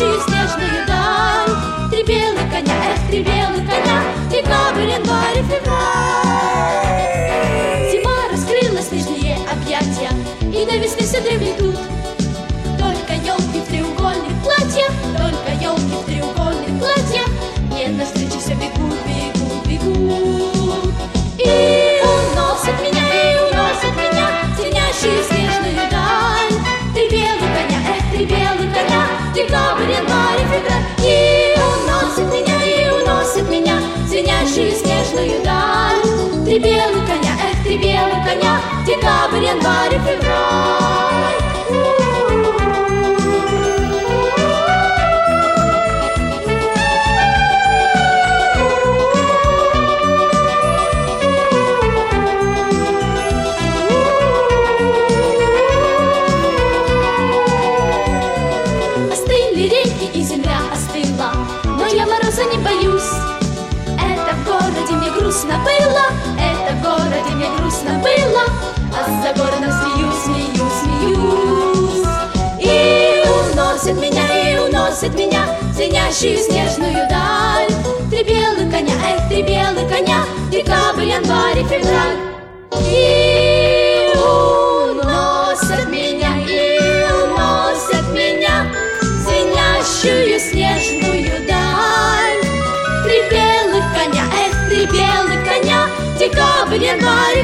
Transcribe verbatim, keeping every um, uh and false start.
звенящую снежную даль. Три белых коня, эх, три белых коня, декабрь, январь и февраль. Зима раскрыла снежные объятия, и до весны все дремлют. Только елки в треугольных платьях, только елки в треугольных платьях, мне навстречу все бегут, бегут, бегут. И уносят меня, и уносят меня, звенящую снежную даль. Три белых коня, эх, три белых коня, декабрь, январь и февраль. И уносят меня, и уносят меня, звенящую снежную даль. Три белых коня, эх, три белых коня, декабрь, январь и февраль. Не боюсь. Это в городе мне грустно было, это в городе мне грустно было, а за городом смеюсь, смеюсь, смеюсь. И уносят меня, и уносят меня, звенящую снежную даль. Три белых коня, эх, три белых коня, декабрь, январь и февраль. И уносят меня, и уносят меня, звенящую снежную даль. Три белых коня, эх, три белых коня, декабрь, январь